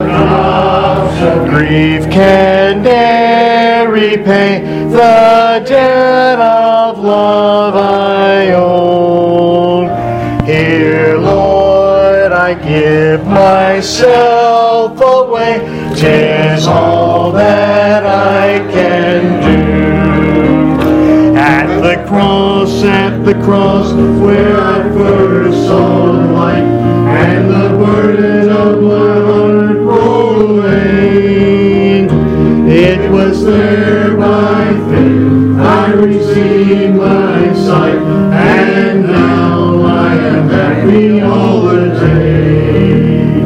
drops of grief can ne'er repay the debt of love I owe. Here, Lord, I give myself away. 'Tis all that I can do. At the cross, where I first saw light, and the burden of my heart rolled away. It was there by faith I received my sight, and now I am happy all the day.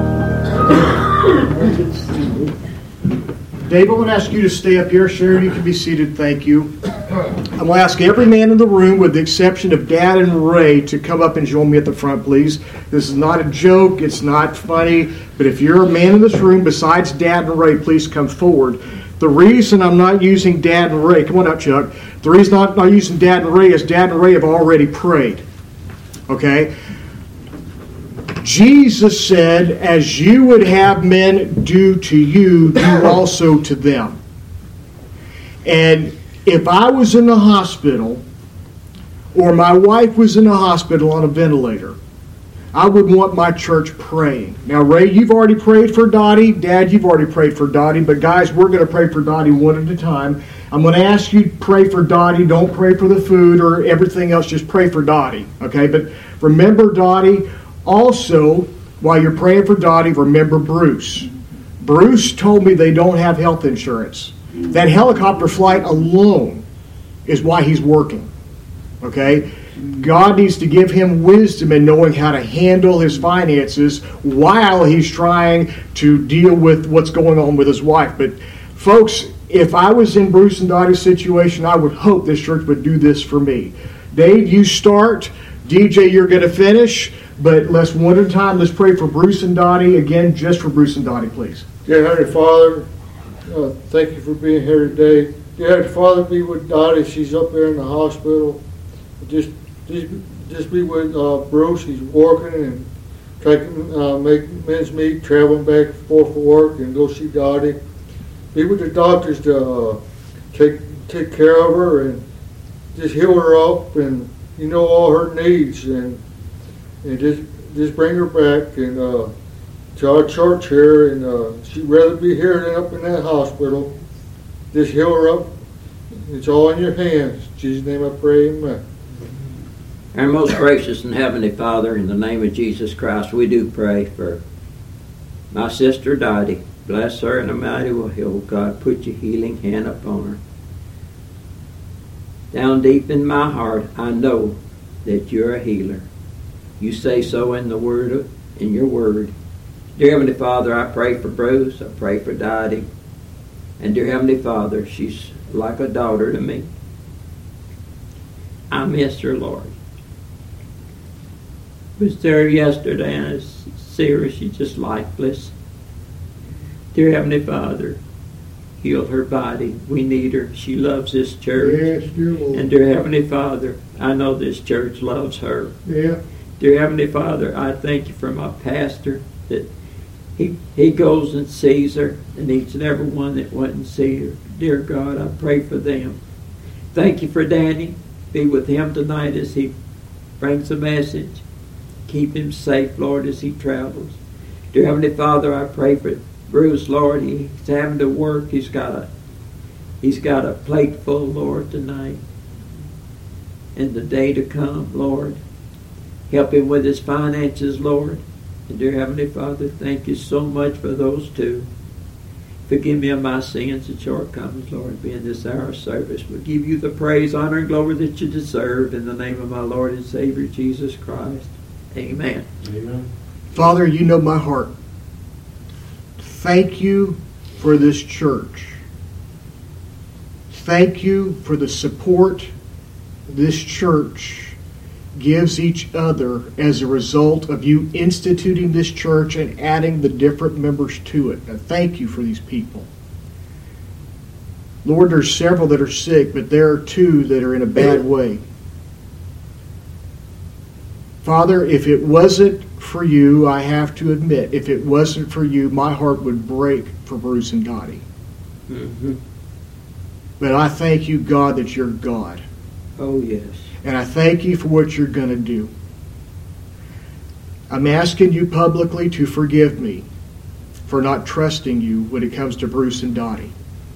Dave, I'm going to ask you to stay up here. Sharon, you can be seated. Thank you. I'm going to ask every man in the room, with the exception of Dad and Ray, to come up and join me at the front, please. This is not a joke. It's not funny. But if you're a man in this room, besides Dad and Ray, please come forward. The reason I'm not using Dad and Ray, come on up, Chuck. The reason I'm not using Dad and Ray is Dad and Ray have already prayed. Okay? Jesus said, as you would have men do to you, do also to them. And if I was in the hospital, or my wife was in the hospital on a ventilator, I would want my church praying. Now, Ray, you've already prayed for Dottie. Dad, you've already prayed for Dottie. But guys, we're going to pray for Dottie one at a time. I'm going to ask you to pray for Dottie. Don't pray for the food or everything else. Just pray for Dottie. Okay? But remember Dottie. Also, while you're praying for Dottie, remember Bruce. Bruce told me they don't have health insurance. That helicopter flight alone is why he's working. Okay? God needs to give him wisdom in knowing how to handle his finances while he's trying to deal with what's going on with his wife. But folks, if I was in Bruce and Dottie's situation, I would hope this church would do this for me. Dave, you start. DJ, you're going to finish. But let's one at a time. Let's pray for Bruce and Dottie. Again, just for Bruce and Dottie, please. Dear Heavenly Father, thank you for being here today. Dear Heavenly Father, be with Dottie. She's up there in the hospital. Just be with Bruce. He's working and trying to make men's meet, traveling back and forth for work, and go see Dottie. Be with the doctors to take care of her and just heal her up, and you know all her needs, and just bring her back and to our church here, and she'd rather be here than up in that hospital. Just heal her up. It's all in your hands. In Jesus' name I pray, amen. Our most gracious and heavenly Father, in the name of Jesus Christ, we do pray for my sister Dottie. Bless her in a mighty way, oh God. Put your healing hand upon her. Down deep in my heart, I know that you're a healer. You say so in the word, in your word. Dear Heavenly Father, I pray for Bruce. I pray for Dottie. And dear Heavenly Father, she's like a daughter to me. I miss her, Lord. Was there yesterday and I see her, she's just lifeless. Dear Heavenly Father, heal her body. We need her. She loves this church. Yes, dear Lord. And dear Heavenly Father, I know this church loves her. Yeah. Dear Heavenly Father, I thank you for my pastor, that he goes and sees her, and each and every one that went and see her. Dear God, I pray for them. Thank you for Danny. Be with him tonight as he brings a message. Keep him safe, Lord, as he travels. Dear Heavenly Father, I pray for Bruce, Lord. He's having to work. He's got a plate full, Lord, tonight. And the day to come, Lord. Help him with his finances, Lord. And dear Heavenly Father, thank you so much for those two. Forgive me of my sins and shortcomings, Lord, being this hour of service. We give you the praise, honor, and glory that you deserve in the name of my Lord and Savior, Jesus Christ. Amen. Amen. Father, you know my heart. Thank you for this church. Thank you for the support this church gives each other as a result of you instituting this church and adding the different members to it. And thank you for these people. Lord, there's several that are sick, but there are two that are in a bad way. Father, if it wasn't for you, I have to admit, if it wasn't for you, my heart would break for Bruce and Dottie. Mm-hmm. But I thank you, God, that you're God. Oh, yes. And I thank you for what you're going to do. I'm asking you publicly to forgive me for not trusting you when it comes to Bruce and Dottie.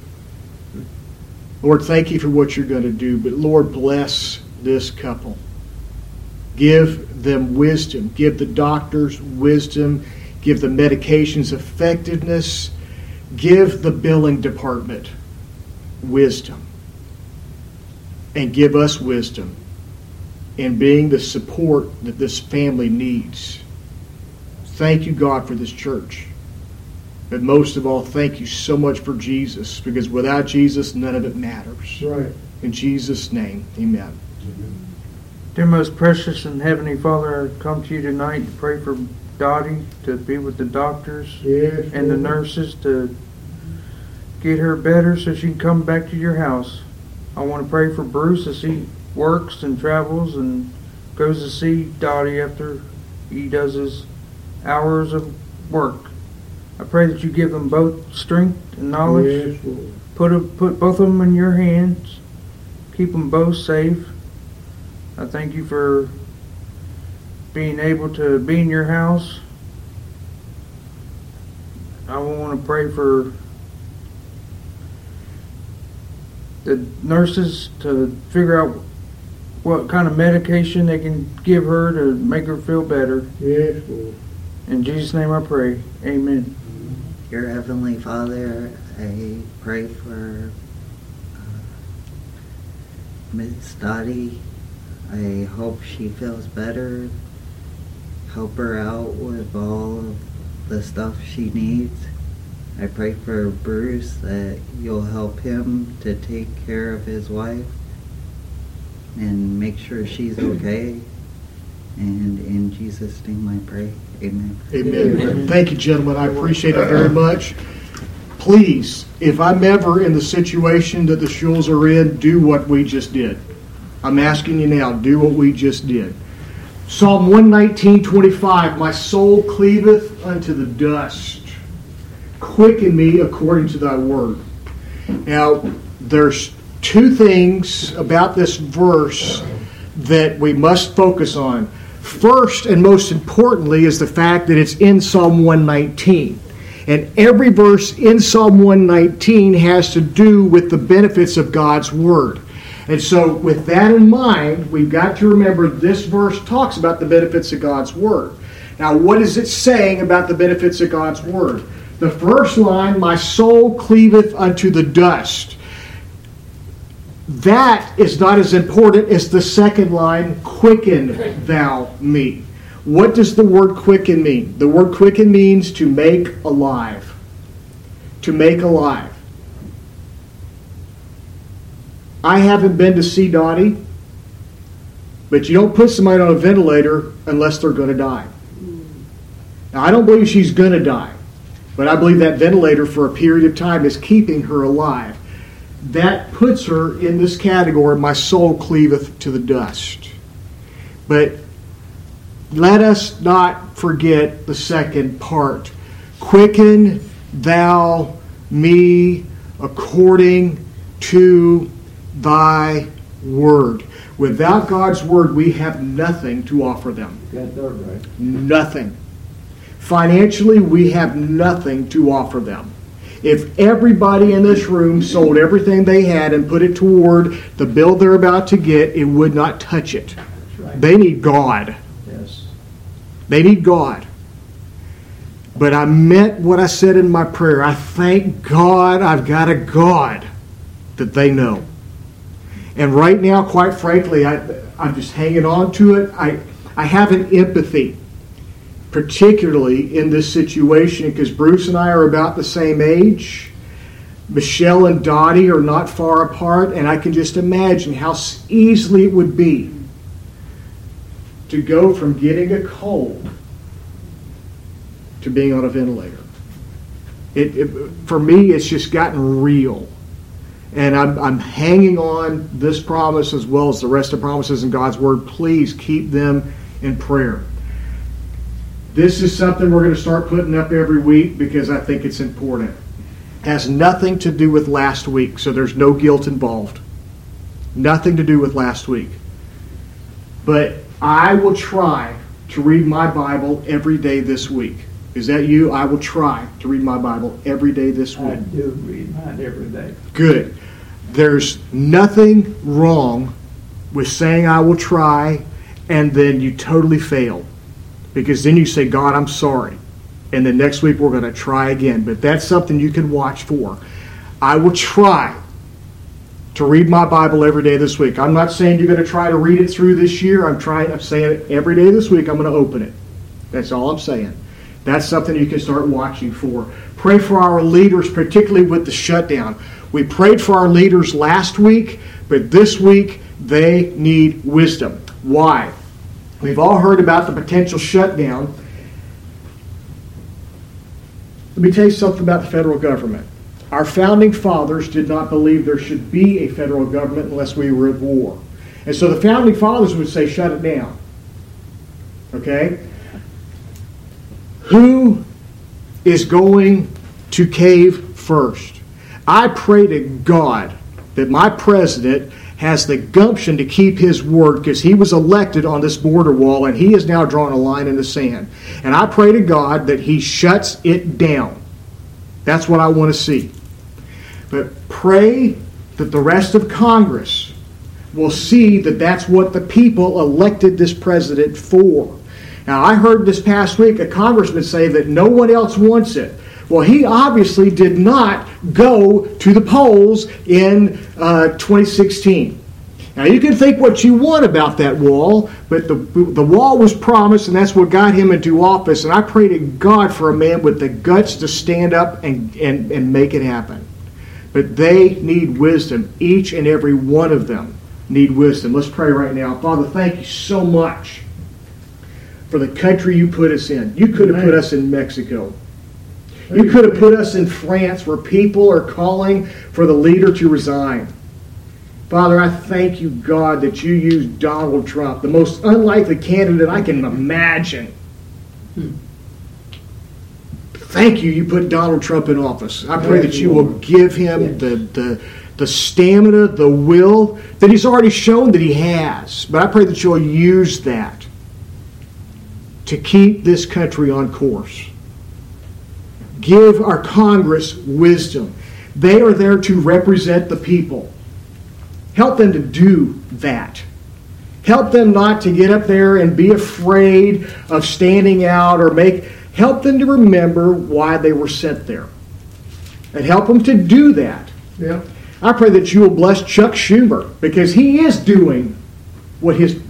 Lord, thank you for what you're going to do, but Lord, bless this couple. Give them wisdom. Give the doctors wisdom. Give the medications effectiveness. Give the billing department wisdom. And give us wisdom in being the support that this family needs. Thank you, God, for this church. But most of all, thank you so much for Jesus, because without Jesus, none of it matters. Right. In Jesus' name, amen. Dear most precious and heavenly Father, I come to you tonight to pray for Dottie, to be with the doctors Yes, and the Lord. nurses, to get her better so she can come back to your house. I want to pray for Bruce as he works and travels and goes to see Dottie after he does his hours of work. I pray that you give them both strength and knowledge. Yes, Lord. Put both of them in your hands. Keep them both safe. I thank you for being able to be in your house. I want to pray for the nurses to figure out what kind of medication they can give her to make her feel better. Yes, Lord. In Jesus' name I pray. Amen. Dear Heavenly Father, I pray for Miss Dottie. I hope she feels better. Help her out with all of the stuff she needs. I pray for Bruce that you'll help him to take care of his wife and make sure she's okay. And in Jesus' name I pray. Amen. Amen. Thank you, gentlemen. I appreciate it very much. Please, if I'm ever in the situation that the Shules are in, do what we just did. I'm asking you now, do what we just did. Psalm 119:25, my soul cleaveth unto the dust. Quicken me according to thy word. Now, there's two things about this verse that we must focus on. First and most importantly is the fact that it's in Psalm 119. And every verse in Psalm 119 has to do with the benefits of God's Word. And so with that in mind, we've got to remember this verse talks about the benefits of God's Word. Now, what is it saying about the benefits of God's Word? The first line, my soul cleaveth unto the dust. That is not as important as the second line, quicken thou me. What does the word quicken mean? The word quicken means to make alive. To make alive. I haven't been to see Dottie, but you don't put somebody on a ventilator unless they're going to die. Now, I don't believe she's going to die, but I believe that ventilator for a period of time is keeping her alive. That puts her in this category, my soul cleaveth to the dust. But let us not forget the second part. Quicken thou me according to thy word. Without God's word, we have nothing to offer them. Got that right. Nothing. Financially, we have nothing to offer them. If everybody in this room sold everything they had and put it toward the bill they're about to get, it would not touch it. That's right. They need God. Yes. They need God. But I meant what I said in my prayer. I thank God I've got a God that they know. And right now, quite frankly, I'm just hanging on to it. I have an empathy, particularly in this situation, because Bruce and I are about the same age. Michelle and Dottie are not far apart, and I can just imagine how easily it would be to go from getting a cold to being on a ventilator. For me, it's just gotten real. And I'm hanging on this promise as well as the rest of the promises in God's Word. Please keep them in prayer. This is something we're going to start putting up every week because I think it's important. It has nothing to do with last week, so there's no guilt involved. Nothing to do with last week. But I will try to read my Bible every day this week. Is that you? I will try to read my Bible every day this week. I do read mine every day. Good. There's nothing wrong with saying I will try and then you totally fail. Because then you say, God, I'm sorry. And then next week we're going to try again. But that's something you can watch for. I will try to read my Bible every day this week. I'm not saying you're going to try to read it through this year. I'm saying every day this week I'm going to open it. That's all I'm saying. That's something you can start watching for. Pray for our leaders, particularly with the shutdown. We prayed for our leaders last week, but this week they need wisdom. Why? We've all heard about the potential shutdown. Let me tell you something about the federal government. Our founding fathers did not believe there should be a federal government unless we were at war. And so the founding fathers would say, shut it down. Okay? Who is going to cave first? I pray to God that my president has the gumption to keep his word because he was elected on this border wall and he has now drawn a line in the sand. And I pray to God that he shuts it down. That's what I want to see. But pray that the rest of Congress will see that that's what the people elected this president for. Now, I heard this past week a congressman say that no one else wants it. Well, he obviously did not go to the polls in 2016. Now, you can think what you want about that wall, but the wall was promised, and that's what got him into office. And I pray to God for a man with the guts to stand up and make it happen. But they need wisdom. Each and every one of them need wisdom. Let's pray right now. Father, thank you so much for the country you put us in. You could have put us in Mexico. You could have put us in France where people are calling for the leader to resign. Father, I thank you, God, that you used Donald Trump, the most unlikely candidate I can imagine. Thank you, you put Donald Trump in office. I pray that you will give him the stamina, the will that he's already shown that he has. But I pray that you'll use that to keep this country on course. Give our Congress wisdom. They are there to represent the people. Help them to do that. Help them not to get up there and be afraid of standing out or help them to remember why they were sent there. And help them to do that. Yeah. I pray that you will bless Chuck Schumer because he is doing what his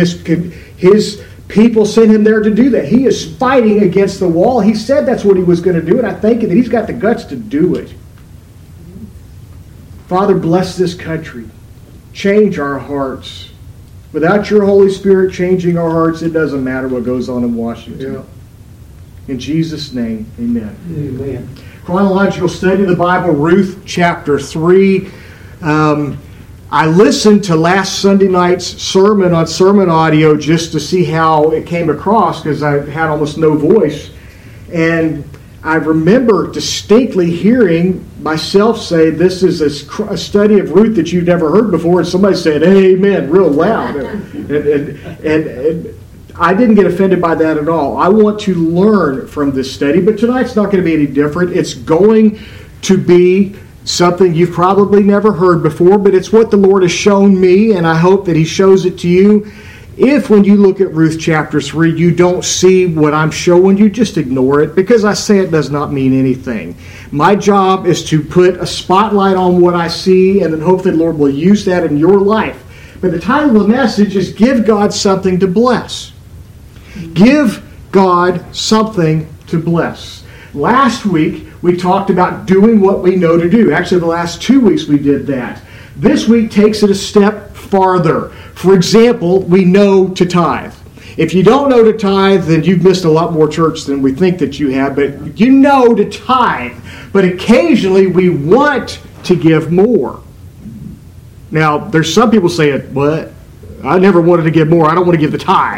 people sent him there to do that. He is fighting against the wall. He said that's what he was going to do, and I think that he's got the guts to do it. Father, bless this country. Change our hearts. Without your Holy Spirit changing our hearts, it doesn't matter what goes on in Washington. Yeah. In Jesus' name, amen. Amen. Chronological study of the Bible, Ruth chapter 3. I listened to last Sunday night's sermon on sermon audio just to see how it came across because I had almost no voice. And I remember distinctly hearing myself say, this is a study of Ruth that you've never heard before. And somebody said, amen, real loud. And I didn't get offended by that at all. I want to learn from this study, but tonight's not going to be any different. It's going to be something you've probably never heard before, but it's what the Lord has shown me, and I hope that he shows it to you. If when you look at Ruth chapter 3, you don't see what I'm showing you, just ignore it, because I say it does not mean anything. My job is to put a spotlight on what I see, and then hope that the Lord will use that in your life. But the title of the message is Give God Something to Bless. Give God something to bless. Last week, we talked about doing what we know to do. Actually, the last 2 weeks we did that. This week takes it a step farther. For example, we know to tithe. If you don't know to tithe, then you've missed a lot more church than we think that you have. But you know to tithe. But occasionally we want to give more. Now, there's some people saying, what? I never wanted to give more. I don't want to give the tithe.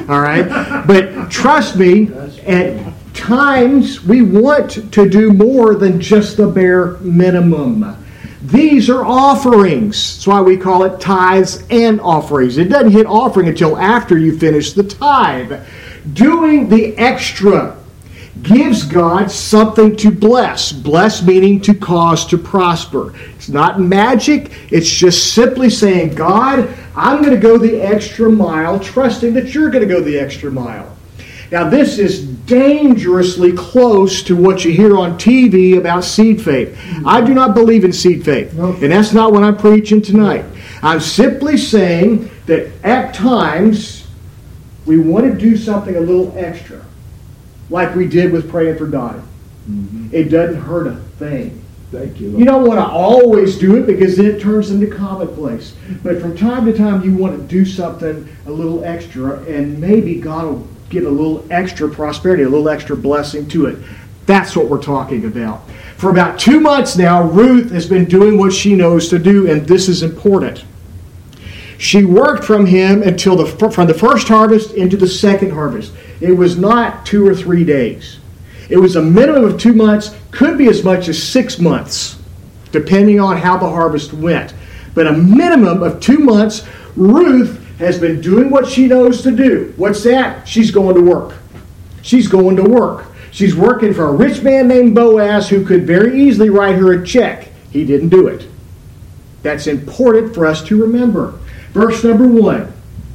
All right? But trust me, at times we want to do more than just the bare minimum. These are offerings. That's why we call it tithes and offerings. It doesn't hit offering until after you finish the tithe. Doing the extra gives God something to bless. Bless meaning to cause to prosper. It's not magic. It's just simply saying, God, I'm going to go the extra mile, trusting that you're going to go the extra mile. Now, this is dangerously close to what you hear on TV about seed faith. I do not believe in seed faith, and that's not what I'm preaching tonight. I'm simply saying that at times we want to do something a little extra, like we did with praying for Dottie. It doesn't hurt a thing. Thank you. You don't want to always do it because then it turns into commonplace. But from time to time you want to do something a little extra, and maybe God will give a little extra prosperity, a little extra blessing to it. That's what we're talking about. For about 2 months now, Ruth has been doing what she knows to do, and this is important. She worked from him until from the first harvest into the second harvest. It was not 2 or 3 days. It was a minimum of 2 months, could be as much as 6 months, depending on how the harvest went. But a minimum of 2 months, Ruth has been doing what she knows to do. What's that? She's going to work. She's going to work. She's working for a rich man named Boaz who could very easily write her a check. He didn't do it. That's important for us to remember. Verse number 1.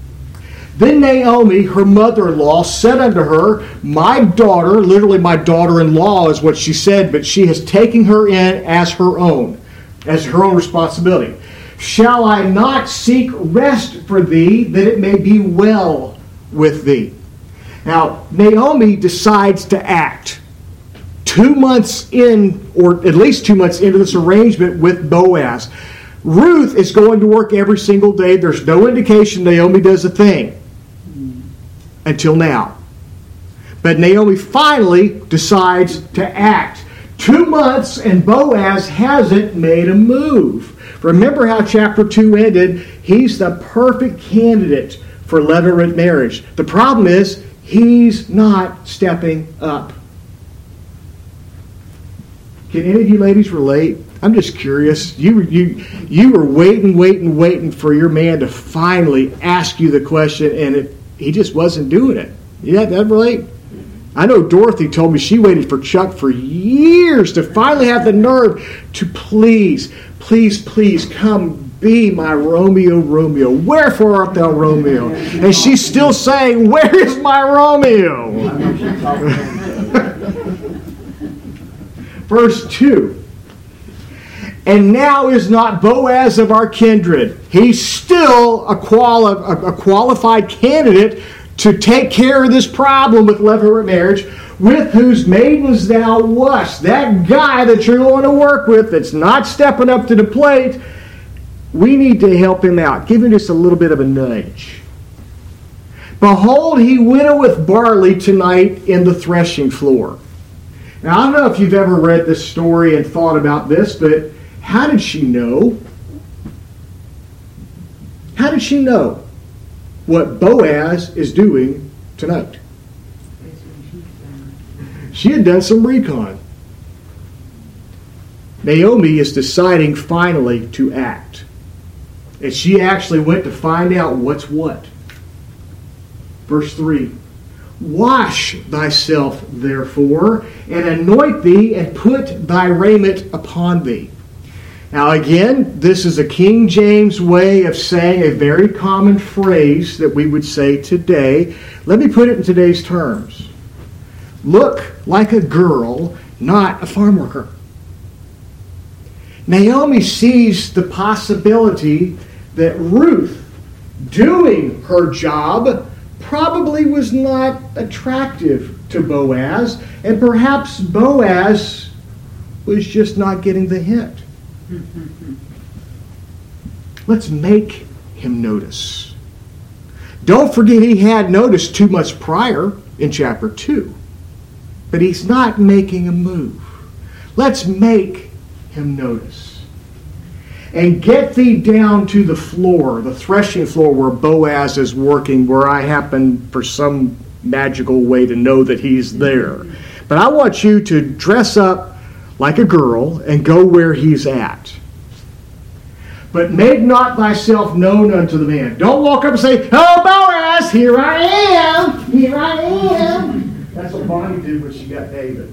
Then Naomi, her mother-in-law, said unto her, my daughter, literally my daughter-in-law is what she said, but she has taken her in as her own responsibility. Shall I not seek rest for thee, that it may be well with thee? Now, Naomi decides to act. 2 months in, or at least 2 months into this arrangement with Boaz. Ruth is going to work every single day. There's no indication Naomi does a thing until now. But Naomi finally decides to act. 2 months and Boaz hasn't made a move. Remember how chapter 2 ended. He's the perfect candidate for levirate marriage. The problem is he's not stepping up. Can any of you ladies relate? I'm just curious. You were waiting for your man to finally ask you the question, and he just wasn't doing it. Yeah, that relate? I know Dorothy told me she waited for Chuck for years to finally have the nerve to please come be my Romeo, Romeo. Wherefore art thou Romeo? And she's still saying, where is my Romeo? Verse 2. And now is not Boaz of our kindred. He's still a qualified candidate to take care of this problem with levirate marriage, with whose maidens thou wast. That guy that you're going to work with that's not stepping up to the plate, we need to help him out. Give him just a little bit of a nudge. Behold, he winnoweth barley tonight in the threshing floor. Now, I don't know if you've ever read this story and thought about this, but how did she know? How did she know what Boaz is doing tonight? She had done some recon. Naomi is deciding finally to act. And she actually went to find out what's what. Verse 3. Wash thyself, therefore, and anoint thee, and put thy raiment upon thee. Now again, this is a King James way of saying a very common phrase that we would say today. Let me put it in today's terms. Look like a girl, not a farm worker. Naomi sees the possibility that Ruth, doing her job, probably was not attractive to Boaz, and perhaps Boaz was just not getting the hint. Let's make him notice. Don't forget he had noticed 2 months prior in chapter 2. But he's not making a move. Let's make him notice. and get thee down to the floor, the threshing floor where Boaz is working, where I happen for some magical way to know that he's there. But I want you to dress up like a girl and go where he's at. But make not thyself known unto the man. Don't walk up and say, "Oh, Boaz, here I am, here I am." That's what Bonnie did when she got David.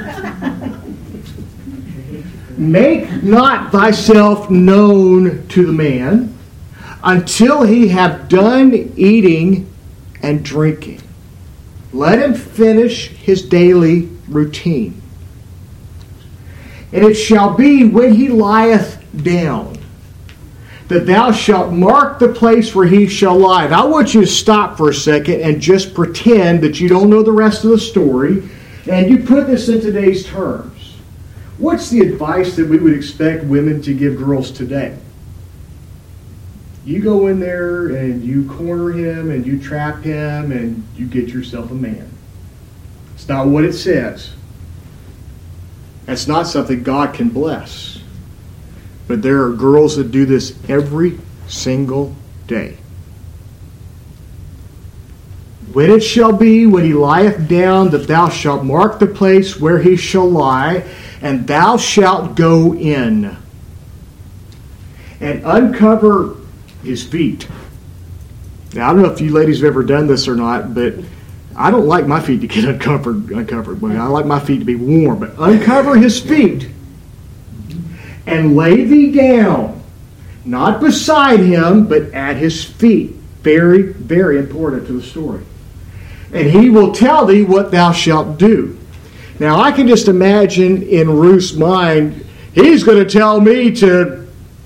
Make not thyself known to the man until he have done eating and drinking. Let him finish his daily routine. And it shall be when he lieth down that thou shalt mark the place where he shall lie. Now I want you to stop for a second and just pretend that you don't know the rest of the story, and you put this in today's terms. What's the advice that we would expect women to give girls today? You go in there and you corner him and you trap him and you get yourself a man. It's not what it says. That's not something God can bless. But there are girls that do this every single day. When it shall be, when he lieth down, that thou shalt mark the place where he shall lie, and thou shalt go in and uncover his feet. Now, I don't know if you ladies have ever done this or not, but I don't like my feet to get uncovered. I like my feet to be warm. But uncover his feet and lay thee down, not beside him, but at his feet. Very, very important to the story. And he will tell thee what thou shalt do. Now, I can just imagine in Ruth's mind, he's going to tell me to...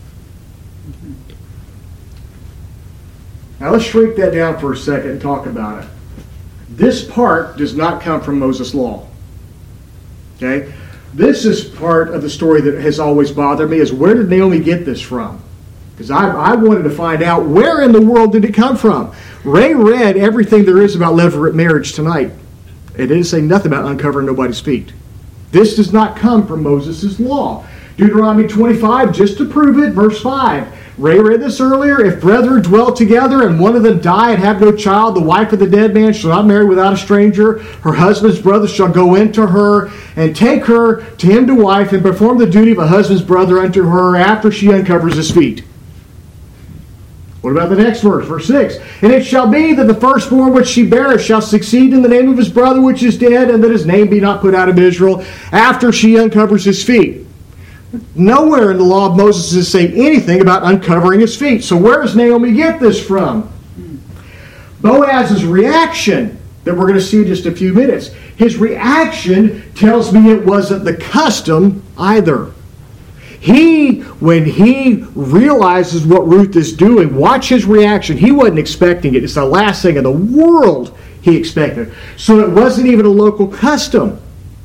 Now, let's shrink that down for a second and talk about it. This part does not come from Moses' law. Okay? This is part of the story that has always bothered me, is where did Naomi get this from? Because I wanted to find out, where in the world did it come from? Ray read everything there is about levirate marriage tonight. It didn't say nothing about uncovering nobody's feet. This does not come from Moses' law. Deuteronomy 25, just to prove it, verse 5. Ray read this earlier. If brethren dwell together and one of them die and have no child, the wife of the dead man shall not marry without a stranger. Her husband's brother shall go into her and take her to him to wife and perform the duty of a husband's brother unto her after she uncovers his feet. What about the next verse, verse 6? And it shall be that the firstborn which she beareth shall succeed in the name of his brother which is dead, and that his name be not put out of Israel after she uncovers his feet. Nowhere in the law of Moses does it say anything about uncovering his feet. So where does Naomi get this from? Boaz's reaction that we're going to see in just a few minutes. His reaction tells me it wasn't the custom either. When he realizes what Ruth is doing, watch his reaction. He wasn't expecting it. It's the last thing in the world he expected. So it wasn't even a local custom.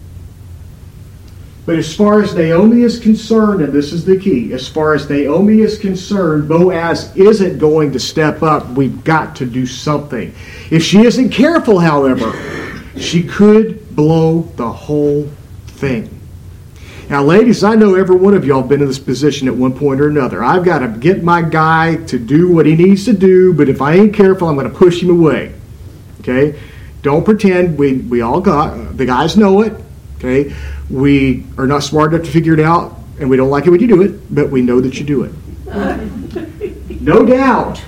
But as far as Naomi is concerned, and this is the key, as far as Naomi is concerned, Boaz isn't going to step up. We've got to do something. If she isn't careful, however, she could blow the whole thing. Now, ladies, I know every one of y'all have been in this position at one point or another. I've got to get my guy to do what he needs to do, but if I ain't careful, I'm going to push him away. Okay? Don't pretend we all got, the guys know it. Okay? We are not smart enough to figure it out, and we don't like it when you do it, but we know that you do it. No doubt,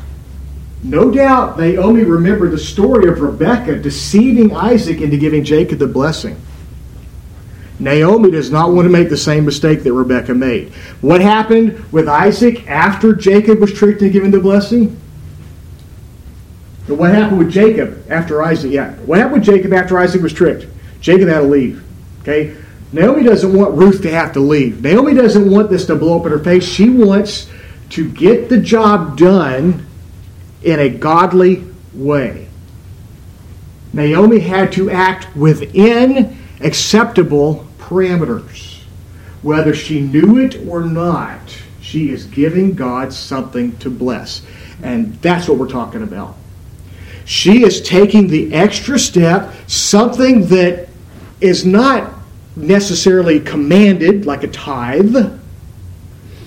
Naomi remembered the story of Rebekah deceiving Isaac into giving Jacob the blessing. Naomi does not want to make the same mistake that Rebekah made. What happened with Isaac after Jacob was tricked into giving the blessing? But what happened with Jacob after Isaac? Yeah. What happened with Jacob after Isaac was tricked? Jacob had to leave. Okay? Naomi doesn't want Ruth to have to leave. Naomi doesn't want this to blow up in her face. She wants to get the job done in a godly way. Naomi had to act within acceptable parameters. Whether she knew it or not, she is giving God something to bless. And that's what we're talking about. She is taking the extra step, something that is not necessarily commanded like a tithe,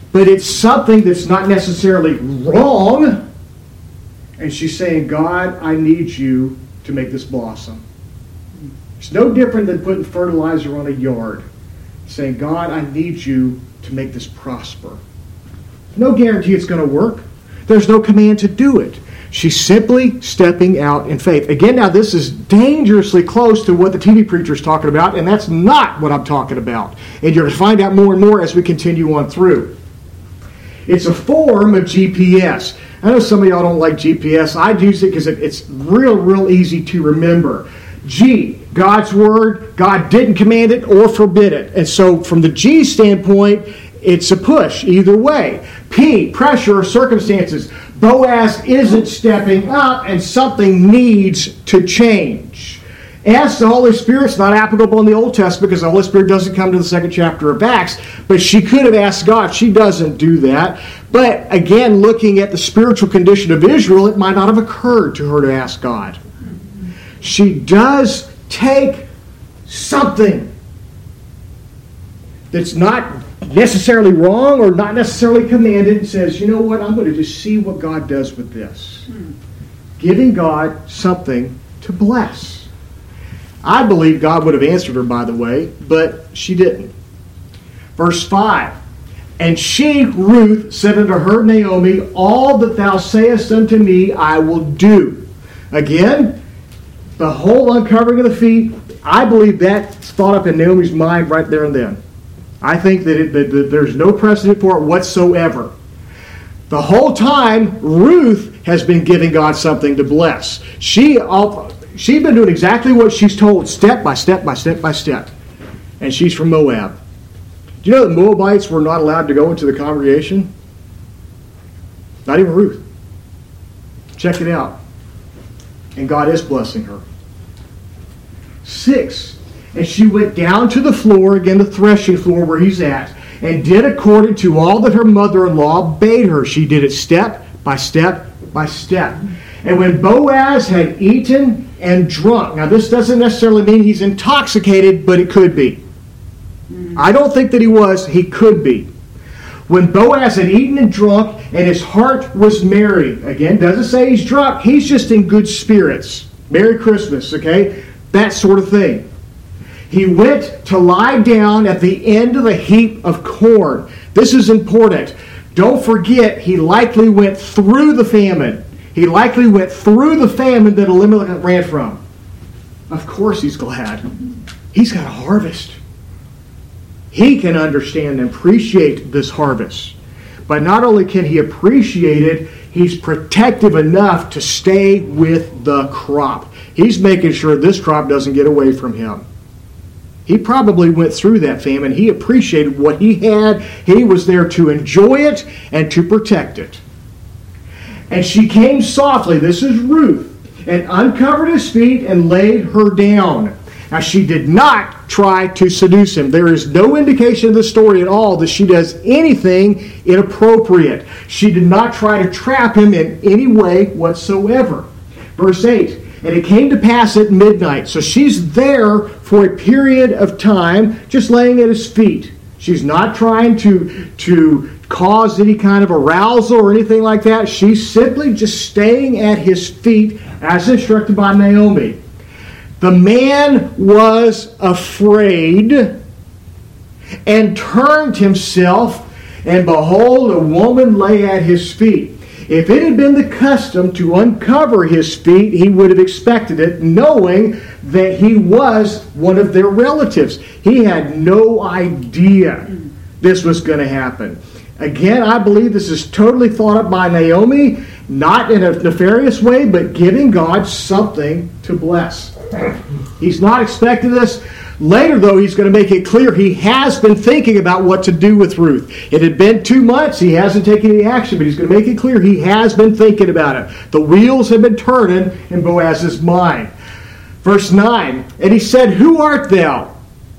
but it's something that's not necessarily wrong. And she's saying, God, I need you to make this blossom. It's no different than putting fertilizer on a yard. Saying, God, I need you to make this prosper. No guarantee it's going to work. There's no command to do it. She's simply stepping out in faith. Again, now this is dangerously close to what the TV preacher's talking about, and that's not what I'm talking about. And you're going to find out more and more as we continue on through. It's a form of GPS. I know some of y'all don't like GPS. I use it because it's real easy to remember. G, God's Word. God didn't command it or forbid it. And so from the G standpoint, it's a push either way. P, pressure or circumstances. Boaz isn't stepping up and something needs to change. S, the Holy Spirit's not applicable in the Old Testament because the Holy Spirit doesn't come to the 2nd chapter of Acts, but she could have asked God. She doesn't do that. But again, looking at the spiritual condition of Israel, it might not have occurred to her to ask God. She does take something that's not necessarily wrong or not necessarily commanded and says, you know what, I'm going to just see what God does with this. Giving God something to bless. I believe God would have answered her, by the way, but she didn't. Verse 5, and she, Ruth, said unto her, Naomi, all that thou sayest unto me I will do. Again, the whole uncovering of the feet, I believe that's thought up in Naomi's mind right there and then. I think that there's no precedent for it whatsoever. The whole time, Ruth has been giving God something to bless. She's been doing exactly what she's told, step by step by step by step. And she's from Moab. Do you know that Moabites were not allowed to go into the congregation? Not even Ruth. Check it out. And God is blessing her. 6. And she went down to the floor, again the threshing floor where he's at, and did according to all that her mother-in-law bade her. She did it step by step by step. And when Boaz had eaten and drunk, now this doesn't necessarily mean he's intoxicated, but it could be. I don't think that he was. He could be. When Boaz had eaten and drunk, and his heart was merry. Again, doesn't say he's drunk. He's just in good spirits. Merry Christmas, okay? That sort of thing. He went to lie down at the end of the heap of corn. This is important. Don't forget, he likely went through the famine. He likely went through the famine that Elimelech ran from. Of course he's glad. He's got a harvest. He can understand and appreciate this harvest. But not only can he appreciate it, he's protective enough to stay with the crop. He's making sure this crop doesn't get away from him. He probably went through that famine. He appreciated what he had. He was there to enjoy it and to protect it. And she came softly, this is Ruth, and uncovered his feet and laid her down. Now she did not try to seduce him. There is no indication in the story at all that she does anything inappropriate. She did not try to trap him in any way whatsoever. Verse 8. And it came to pass at midnight. So she's there for a period of time, just laying at his feet. She's not trying to cause any kind of arousal or anything like that. She's simply just staying at his feet as instructed by Naomi. The man was afraid and turned himself, and behold, a woman lay at his feet. If it had been the custom to uncover his feet, he would have expected it, knowing that he was one of their relatives. He had no idea this was going to happen. Again, I believe this is totally thought up by Naomi, not in a nefarious way, but giving God something to bless. He's not expecting this. Later, though, he's going to make it clear he has been thinking about what to do with Ruth. It had been 2 months. He hasn't taken any action, but he's going to make it clear he has been thinking about it. The wheels have been turning in Boaz's mind. Verse 9, and he said, Who art thou?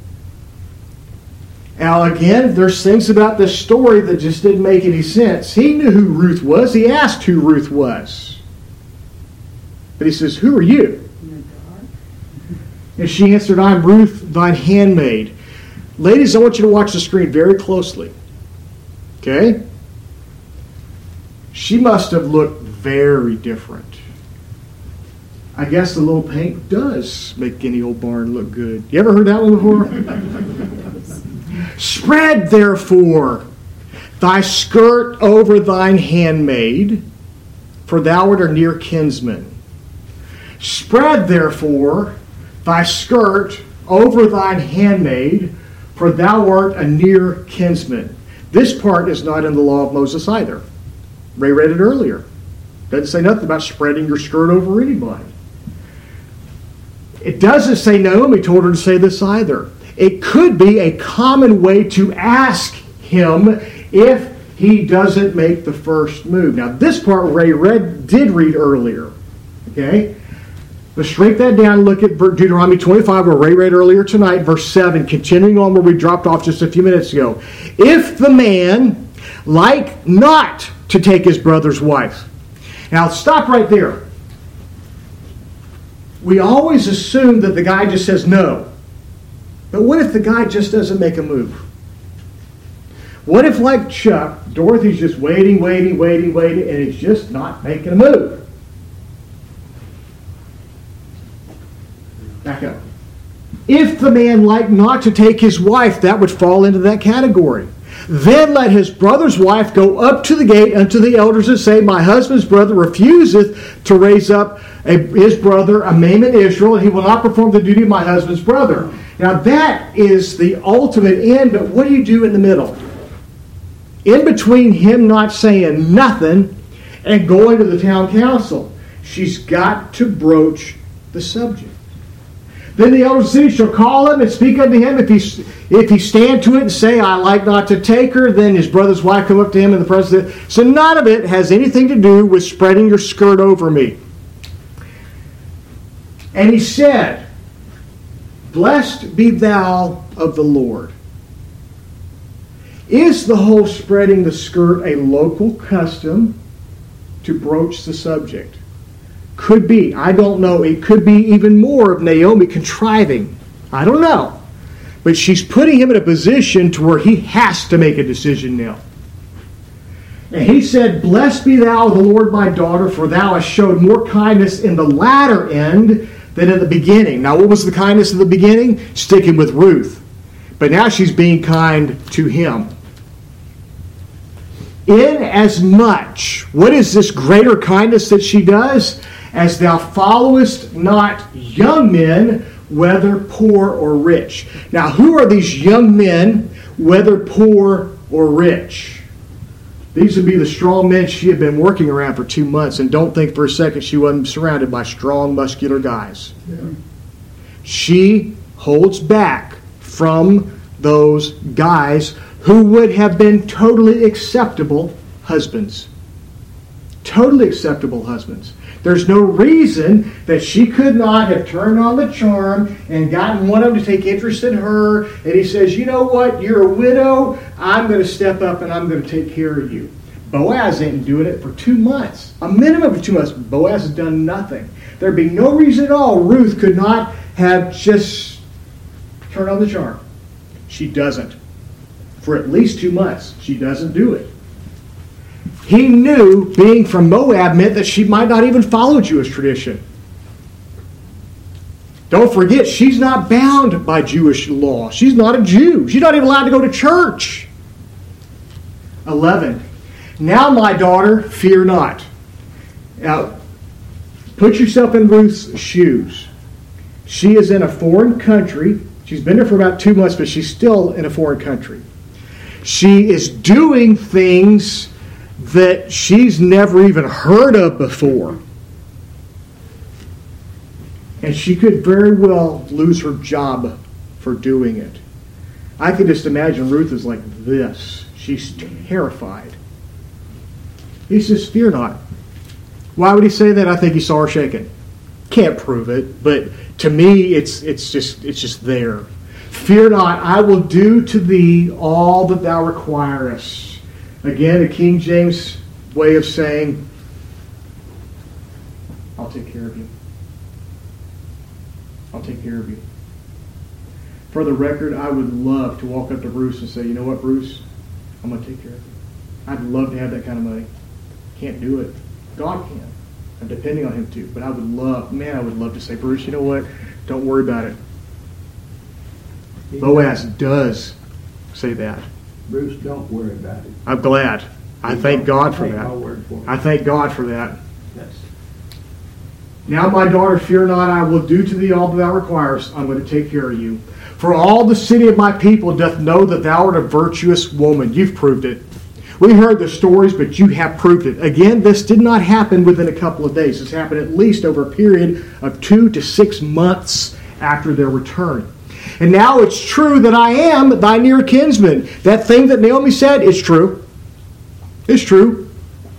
Now, again, there's things about this story that just didn't make any sense. He knew who Ruth was. He asked who Ruth was. But he says, Who are you? And she answered, I am Ruth, thine handmaid. Ladies, I want you to watch the screen very closely. Okay? She must have looked very different. I guess the little paint does make any old barn look good. You ever heard that one before? Spread, therefore, thy skirt over thine handmaid, for thou art a near kinsman. Spread, therefore, thy skirt over thine handmaid, for thou art a near kinsman. This part is not in the law of Moses either. Ray read it earlier. Doesn't say nothing about spreading your skirt over anybody. It doesn't say Naomi told her to say this either. It could be a common way to ask him if he doesn't make the first move. Now, this part Ray did read earlier. Okay? Let's shrink that down and look at Deuteronomy 25, where Ray read earlier tonight, verse 7, continuing on where we dropped off just a few minutes ago. If the man like not to take his brother's wife. Now, stop right there. We always assume that the guy just says no. But what if the guy just doesn't make a move? What if, like Chuck, Dorothy's just waiting, and he's just not making a move? Back up. If the man like not to take his wife, that would fall into that category. Then let his brother's wife go up to the gate unto the elders and say, my husband's brother refuseth to raise up his brother, a man in Israel, and he will not perform the duty of my husband's brother. Now that is the ultimate end, but what do you do in the middle? In between him not saying nothing and going to the town council, she's got to broach the subject. Then the elder of the city shall call him and speak unto him. If he stand to it and say, I like not to take her, then his brother's wife come up to him in the presence. So none of it has anything to do with spreading your skirt over me. And he said, blessed be thou of the Lord. Is the whole spreading the skirt a local custom to broach the subject? Could be. I don't know. It could be even more of Naomi contriving. I don't know. But she's putting him in a position to where he has to make a decision now. And he said, blessed be thou of the Lord my daughter, for thou hast showed more kindness in the latter end than in the beginning. Now, what was the kindness in the beginning? Sticking with Ruth. But now she's being kind to him. Inasmuch, what is this greater kindness that she does? As thou followest not young men, whether poor or rich. Now, who are these young men, whether poor or rich? These would be the strong men she had been working around for 2 months, and don't think for a second she wasn't surrounded by strong, muscular guys. Yeah. She holds back from those guys who would have been totally acceptable husbands. Totally acceptable husbands. There's no reason that she could not have turned on the charm and gotten one of them to take interest in her. And he says, you know what? You're a widow. I'm going to step up and I'm going to take care of you. Boaz ain't doing it for 2 months. A minimum of 2 months. Boaz has done nothing. There'd be no reason at all Ruth could not have just turned on the charm. She doesn't. For at least 2 months, she doesn't do it. He knew being from Moab meant that she might not even follow Jewish tradition. Don't forget, she's not bound by Jewish law. She's not a Jew. She's not even allowed to go to church. 11. Now, my daughter, fear not. Now, put yourself in Ruth's shoes. She is in a foreign country. She's been there for about 2 months, but she's still in a foreign country. She is doing things that she's never even heard of before. And she could very well lose her job for doing it. I can just imagine Ruth is like this. She's terrified. He says, fear not. Why would he say that? I think he saw her shaking. Can't prove it, but to me it's just there. Fear not, I will do to thee all that thou requirest. Again, a King James way of saying, I'll take care of you. I'll take care of you. For the record, I would love to walk up to Bruce and say, you know what, Bruce? I'm going to take care of you. I'd love to have that kind of money. Can't do it. God can. I'm depending on him to. But I would love to say, Bruce, you know what? Don't worry about it. Boaz does say that. Bruce, don't worry about it. I'm glad. I thank God for Take my that. word for it. I thank God for that. Yes. Now, my daughter, fear not, I will do to thee all that thou requirest. I'm going to take care of you. For all the city of my people doth know that thou art a virtuous woman. You've proved it. We heard the stories, but you have proved it. Again, this did not happen within a couple of days. This happened at least over a period of 2 to 6 months after their return. And now it's true that I am thy near kinsman. That thing that Naomi said is true. It's true.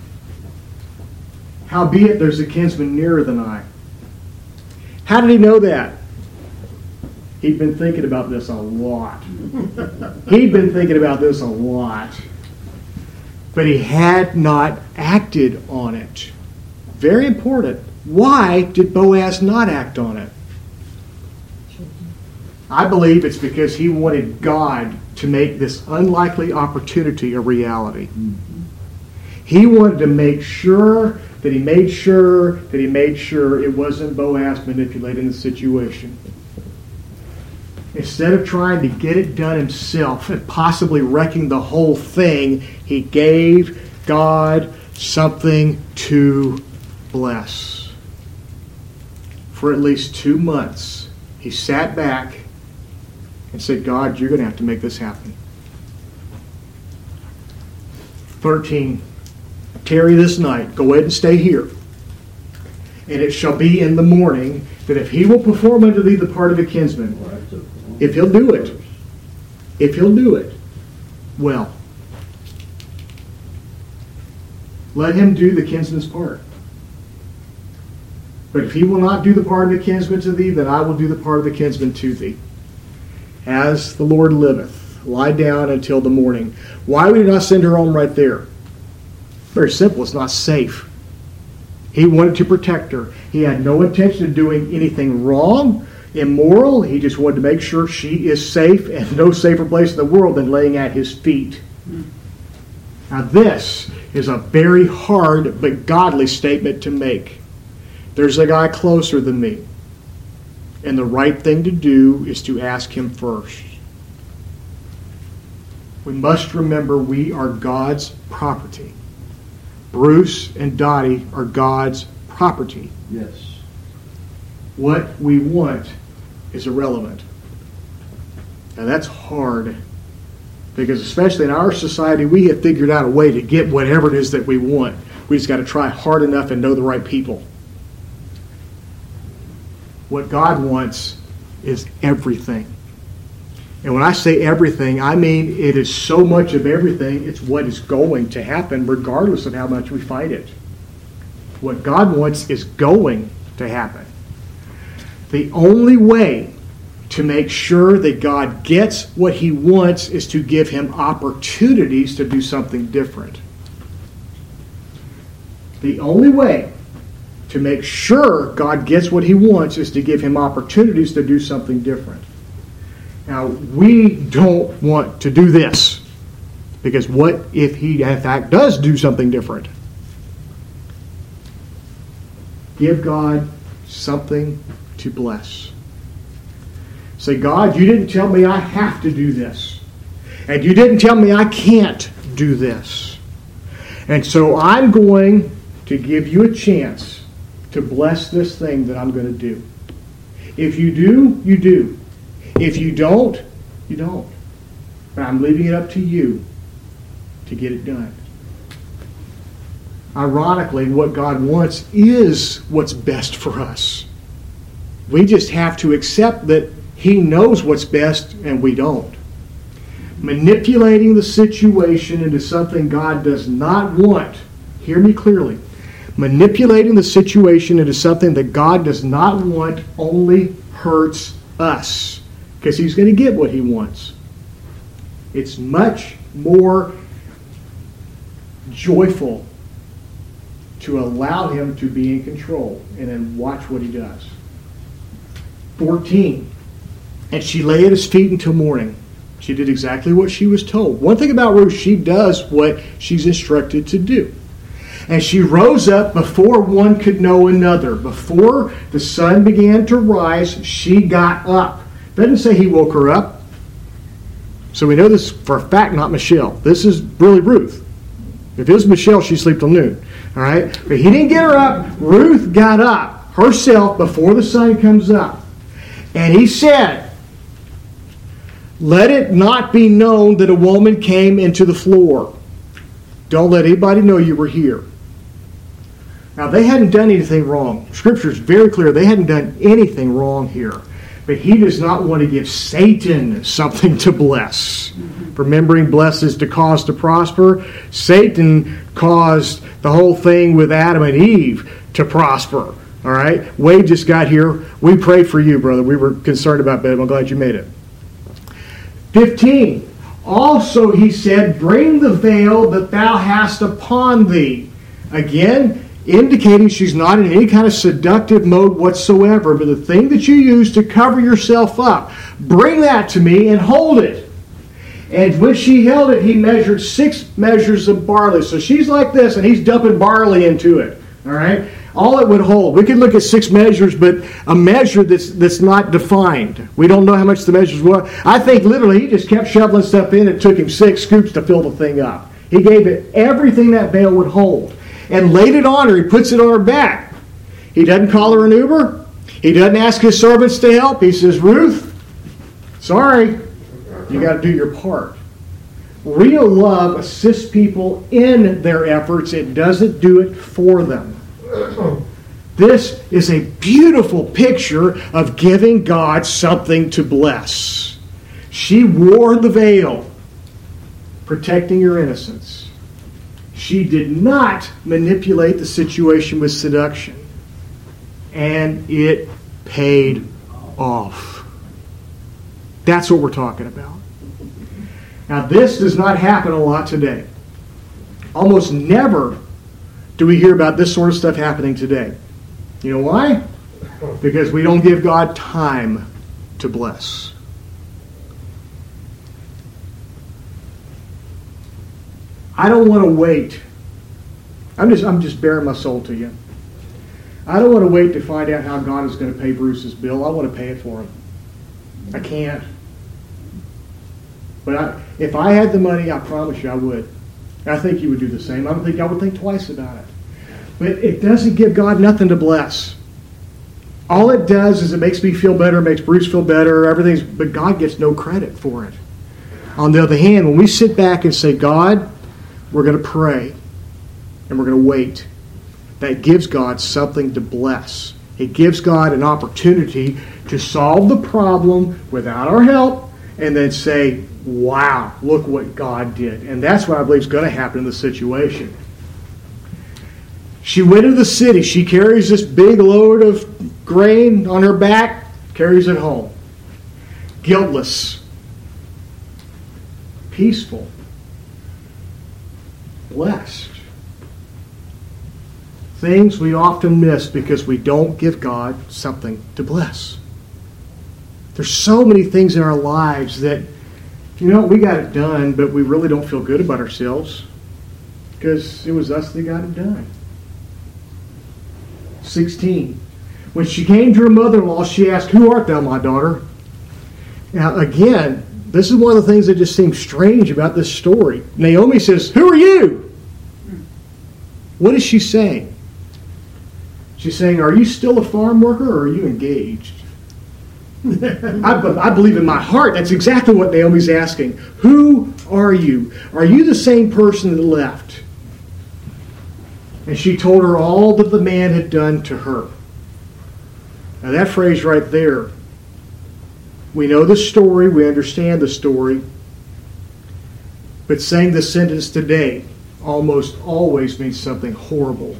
Howbeit there's a kinsman nearer than I. How did he know that? He'd been thinking about this a lot. He'd been thinking about this a lot. But he had not acted on it. Very important. Why did Boaz not act on it? I believe it's because he wanted God to make this unlikely opportunity a reality. He wanted to make sure that he made sure it wasn't Boaz manipulating the situation. Instead of trying to get it done himself and possibly wrecking the whole thing, he gave God something to bless. For at least 2 months, he sat back and said, God, you're going to have to make this happen. 13. Tarry this night. Go ahead and stay here. And it shall be in the morning that if he will perform unto thee the part of a kinsman, if he'll do it, well, let him do the kinsman's part. But if he will not do the part of the kinsman to thee, then I will do the part of the kinsman to thee. As the Lord liveth, lie down until the morning. Why would he not send her home right there? Very simple. It's not safe. He wanted to protect her. He had no intention of doing anything wrong, immoral. He just wanted to make sure she is safe, and no safer place in the world than laying at his feet. Now this is a very hard but godly statement to make. There's a guy closer than me. And the right thing to do is to ask him first. We must remember we are God's property. Bruce and Dottie are God's property. Yes. What we want is irrelevant. Now that's hard. Because especially in our society, we have figured out a way to get whatever it is that we want. We just got to try hard enough and know the right people. What God wants is everything. And when I say everything, I mean it is so much of everything, it's what is going to happen regardless of how much we fight it. What God wants is going to happen. The only way to make sure that God gets what he wants is to give him opportunities to do something different. The only way to make sure God gets what he wants is to give him opportunities to do something different. Now, we don't want to do this, because what if he, in fact, does do something different? Give God something to bless. Say, God, you didn't tell me I have to do this. And you didn't tell me I can't do this. And so I'm going to give you a chance to bless this thing that I'm going to do. If you do, you do. If you don't, you don't. But I'm leaving it up to you to get it done. Ironically, what God wants is what's best for us. We just have to accept that he knows what's best and we don't. Manipulating the situation into something God does not want, hear me clearly, manipulating the situation into something that God does not want only hurts us, because he's going to get what he wants. It's much more joyful to allow him to be in control and then watch what he does. 14. And she lay at his feet until morning. She did exactly what she was told. One thing about Ruth, she does what she's instructed to do. And she rose up before one could know another. Before the sun began to rise, she got up. Doesn't say he woke her up. So we know this for a fact, not Michelle. This is really Ruth. If it was Michelle, she'd sleep till noon. All right? But he didn't get her up. Ruth got up herself before the sun comes up. And he said, let it not be known that a woman came into the floor. Don't let anybody know you were here. Now, they hadn't done anything wrong. Scripture is very clear. They hadn't done anything wrong here. But he does not want to give Satan something to bless. Remembering bless is to cause to prosper. Satan caused the whole thing with Adam and Eve to prosper. All right? Wade just got here. We prayed for you, brother. We were concerned about that. I'm glad you made it. 15. Also he said, bring the veil that thou hast upon thee. Again, indicating she's not in any kind of seductive mode whatsoever, but the thing that you use to cover yourself up, bring that to me and hold it. And when she held it, he measured 6 measures of barley. So she's like this, and he's dumping barley into it. All right? All it would hold. We could look at 6 measures, but a measure that's not defined. We don't know how much the measures were. I think literally he just kept shoveling stuff in. It took him 6 scoops to fill the thing up. He gave it everything that veil would hold and laid it on her. He puts it on her back. He doesn't call her an Uber. He doesn't ask his servants to help. He says, Ruth, sorry, you got to do your part. Real love assists people in their efforts. It doesn't do it for them. This is a beautiful picture of giving God something to bless. She wore the veil, protecting your innocence. She did not manipulate the situation with seduction. And it paid off. That's what we're talking about. Now, this does not happen a lot today. Almost never do we hear about this sort of stuff happening today. You know why? Because we don't give God time to bless. I don't want to wait. I'm just bearing my soul to you. I don't want to wait to find out how God is going to pay Bruce's bill. I want to pay it for him. I can't. But if I had the money, I promise you I would. I think you would do the same. I don't think I would think twice about it. But it doesn't give God nothing to bless. All it does is it makes me feel better, makes Bruce feel better, but God gets no credit for it. On the other hand, when we sit back and say, God, we're going to pray, and we're going to wait, that gives God something to bless. It gives God an opportunity to solve the problem without our help, and then say, wow, look what God did. And that's what I believe is going to happen in the situation. She went into the city. She carries this big load of grain on her back, carries it home. Guiltless. Peaceful. Blessed. Things we often miss because we don't give God something to bless. There's so many things in our lives that, we got it done, but we really don't feel good about ourselves because it was us that got it done. 16. When she came to her mother-in-law, she asked, who art thou, my daughter? Now, again, this is one of the things that just seems strange about this story. Naomi says, who are you? What is she saying? She's saying, are you still a farm worker or are you engaged? I believe in my heart that's exactly what Naomi's asking. Who are you? Are you the same person that left? And she told her all that the man had done to her. Now that phrase right there, we know the story, we understand the story, but saying the sentence today almost always means something horrible.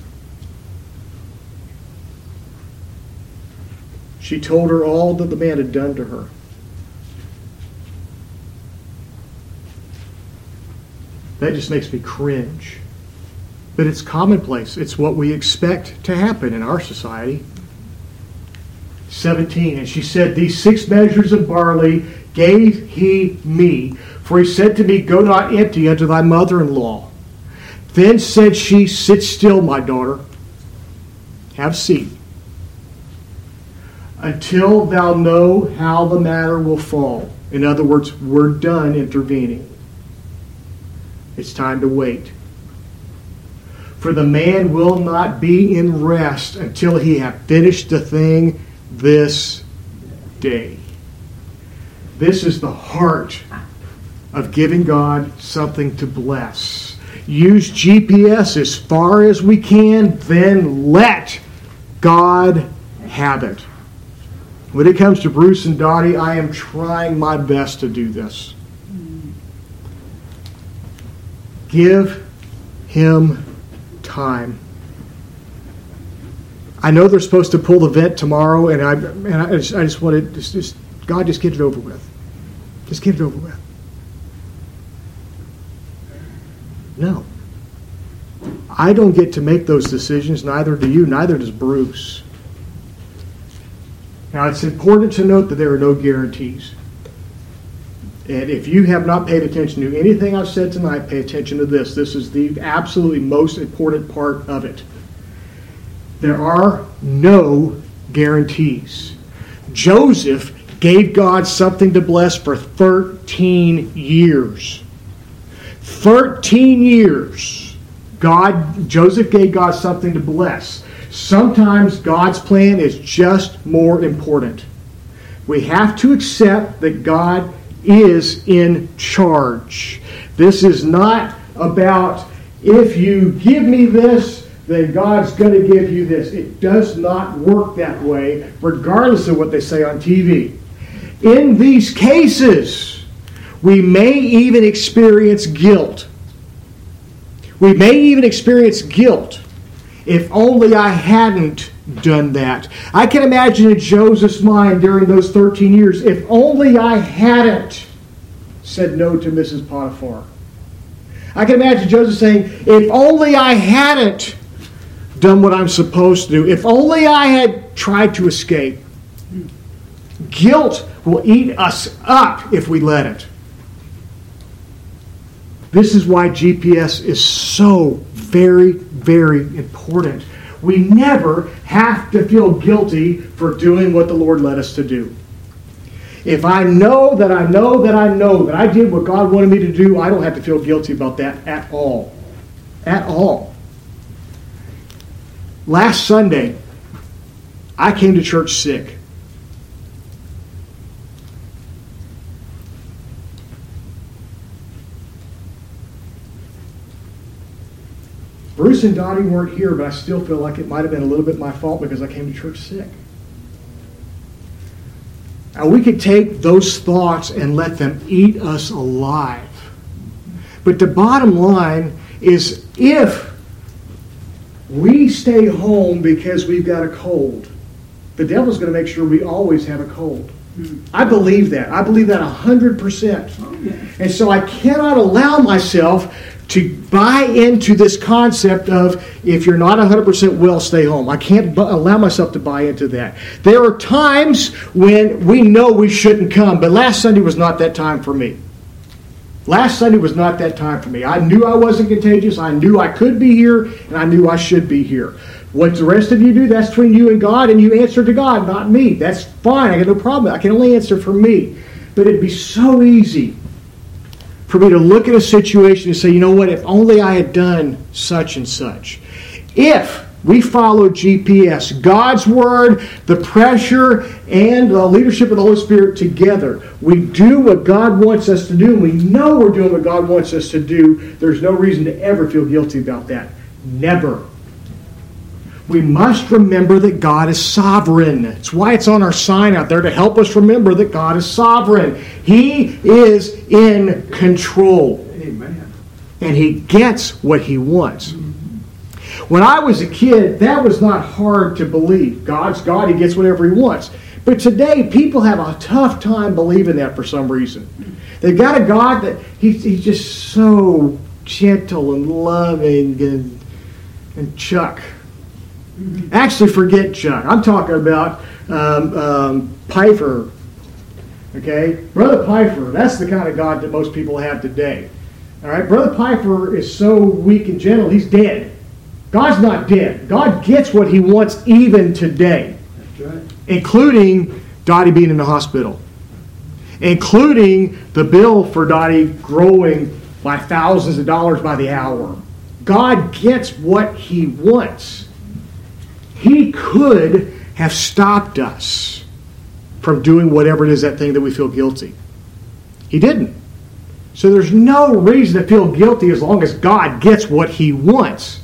She told her all that the man had done to her. That just makes me cringe. But it's commonplace. It's what we expect to happen in our society. 17, and she said, these 6 measures of barley gave he me. For he said to me, Go not empty unto thy mother-in-law. Then said she, Sit still, my daughter. Have a seat. Until thou know how the matter will fall. In other words, we're done intervening. It's time to wait. For the man will not be in rest until he have finished the thing this day. This is the heart of giving God something to bless. Use GPS as far as we can, then let God have it. When it comes to Bruce and Dottie, I am trying my best to do this. Give him time. I know they're supposed to pull the vent tomorrow, and I just want to God, just get it over with. Just get it over with. No. I don't get to make those decisions, neither do you, neither does Bruce. Now, it's important to note that there are no guarantees. And if you have not paid attention to anything I've said tonight, pay attention to this. This is the absolutely most important part of it. There are no guarantees. Joseph gave God something to bless for 13 years. 13 years. Joseph gave God something to bless. Sometimes God's plan is just more important. We have to accept that God is in charge. This is not about, if you give me this, then God's going to give you this. It does not work that way, regardless of what they say on TV. In these cases, we may even experience guilt. We may even experience guilt. If only I hadn't done that. I can imagine in Joseph's mind during those 13 years, if only I hadn't said no to Mrs. Potiphar. I can imagine Joseph saying, if only I hadn't done what I'm supposed to do. If only I had tried to escape. Guilt will eat us up if we let it. This is why GPS is so very, very important. We never have to feel guilty for doing what the Lord led us to do. If I know that I know that I know that I did what God wanted me to do, I don't have to feel guilty about that at all. At all. Last Sunday, I came to church sick. Bruce and Dottie weren't here, but I still feel like it might have been a little bit my fault because I came to church sick. Now, we could take those thoughts and let them eat us alive. But the bottom line is, if we stay home because we've got a cold, the devil's going to make sure we always have a cold. I believe that. I believe that 100%. And so I cannot allow myself to buy into this concept of, if you're not 100% well, stay home. I can't allow myself to buy into that. There are times when we know we shouldn't come, but last Sunday was not that time for me. Last Sunday was not that time for me. I knew I wasn't contagious. I knew I could be here, and I knew I should be here. What the rest of you do, that's between you and God, and you answer to God, not me. That's fine. I got no problem. I can only answer for me. But it'd be so easy for me to look at a situation and say, you know what, if only I had done such and such. If we follow GPS, God's Word, the pressure, and the leadership of the Holy Spirit together, we do what God wants us to do, and we know we're doing what God wants us to do, there's no reason to ever feel guilty about that. Never. We must remember that God is sovereign. It's why it's on our sign out there, to help us remember that God is sovereign. He is in control. Amen. And He gets what He wants. When I was a kid, that was not hard to believe. God's God, He gets whatever He wants. But today, people have a tough time believing that for some reason. They've got a God that He's just so gentle and loving and Chuck. Actually, forget Chuck. I'm talking about Pfeiffer. Okay? Brother Piper, that's the kind of God that most people have today. All right? Brother Piper is so weak and gentle, he's dead. God's not dead. God gets what he wants even today. That's right. Including Dottie being in the hospital. Including the bill for Dottie growing by thousands of dollars by the hour. God gets what he wants. He could have stopped us from doing whatever it is, that thing that we feel guilty. He didn't. So there's no reason to feel guilty as long as God gets what he wants.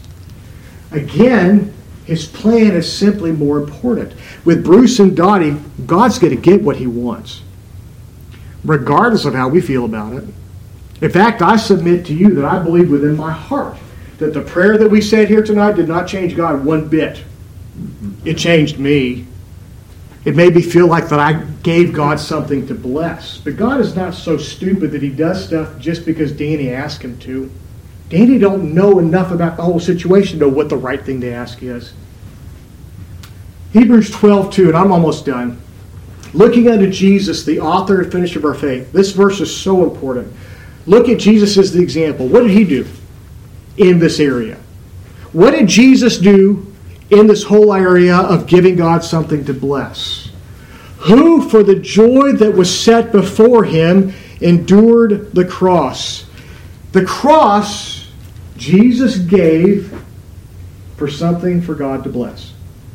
Again, his plan is simply more important. With Bruce and Dottie, God's going to get what he wants, regardless of how we feel about it. In fact, I submit to you that I believe within my heart that the prayer that we said here tonight did not change God one bit. It changed me. It made me feel like that I gave God something to bless. But God is not so stupid that he does stuff just because Danny asked him to. Danny don't know enough about the whole situation to know what the right thing to ask is. Hebrews 12:2, and I'm almost done. Looking unto Jesus, the author and finisher of our faith. This verse is so important. Look at Jesus as the example. What did he do in this area? What did Jesus do in this whole area of giving God something to bless? Who, for the joy that was set before him, endured the cross. The cross, Jesus gave for something for God to bless.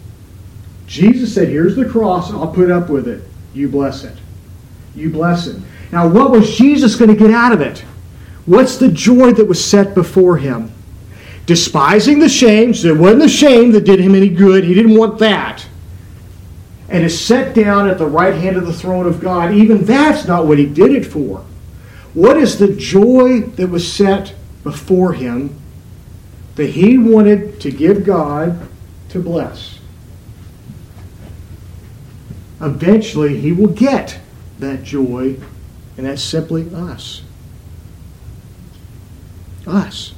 Jesus said, here's the cross, I'll put up with it. You bless it. You bless it. Now, what was Jesus going to get out of it? What's the joy that was set before him? Despising the shame, so it wasn't the shame that did him any good. He didn't want that. And is set down at the right hand of the throne of God. Even that's not what he did it for. What is the joy that was set before him that he wanted to give God to bless? Eventually, he will get that joy, and that's simply us. Us.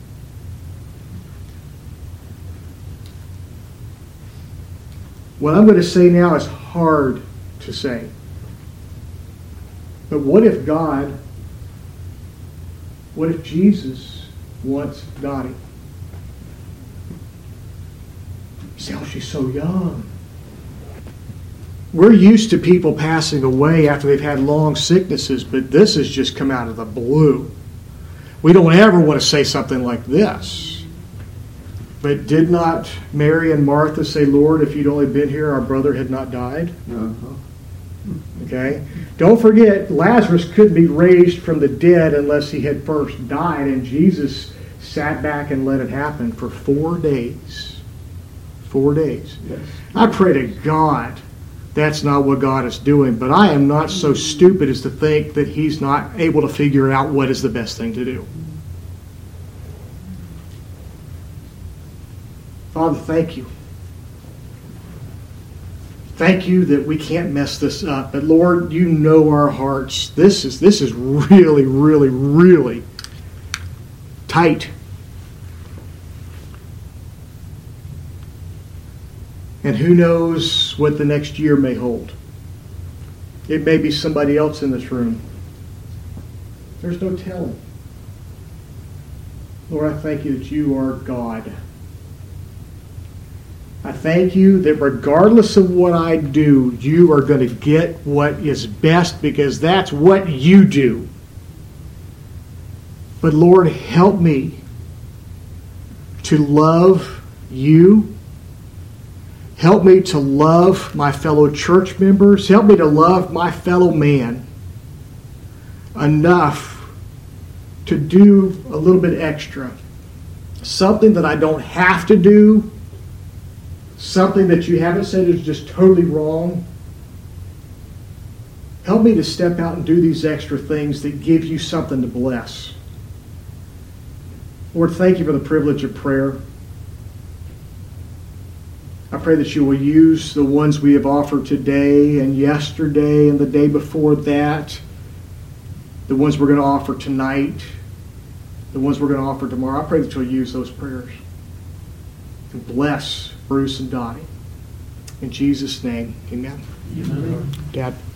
What I'm going to say now is hard to say. But what if Jesus wants Dottie? You say, oh, she's so young. We're used to people passing away after they've had long sicknesses, but this has just come out of the blue. We don't ever want to say something like this. But did not Mary and Martha say, Lord, if you'd only been here, our brother had not died? Okay? Don't forget, Lazarus couldn't be raised from the dead unless he had first died, and Jesus sat back and let it happen for 4 days. 4 days. Yes. I pray to God that's not what God is doing, but I am not so stupid as to think that he's not able to figure out what is the best thing to do. Father, thank you. Thank you that we can't mess this up. But Lord, you know our hearts. This is really, really, really tight. And who knows what the next year may hold. It may be somebody else in this room. There's no telling. Lord, I thank you that you are God. I thank you that regardless of what I do, you are going to get what is best because that's what you do. But Lord, help me to love you. Help me to love my fellow church members. Help me to love my fellow man enough to do a little bit extra. Something that I don't have to do. Something that you haven't said is just totally wrong. Help me to step out and do these extra things that give you something to bless. Lord, thank you for the privilege of prayer. I pray that you will use the ones we have offered today and yesterday and the day before that, the ones we're going to offer tonight, the ones we're going to offer tomorrow. I pray that you'll use those prayers. And bless Bruce and Dottie. In Jesus' name, amen. Amen. Dad.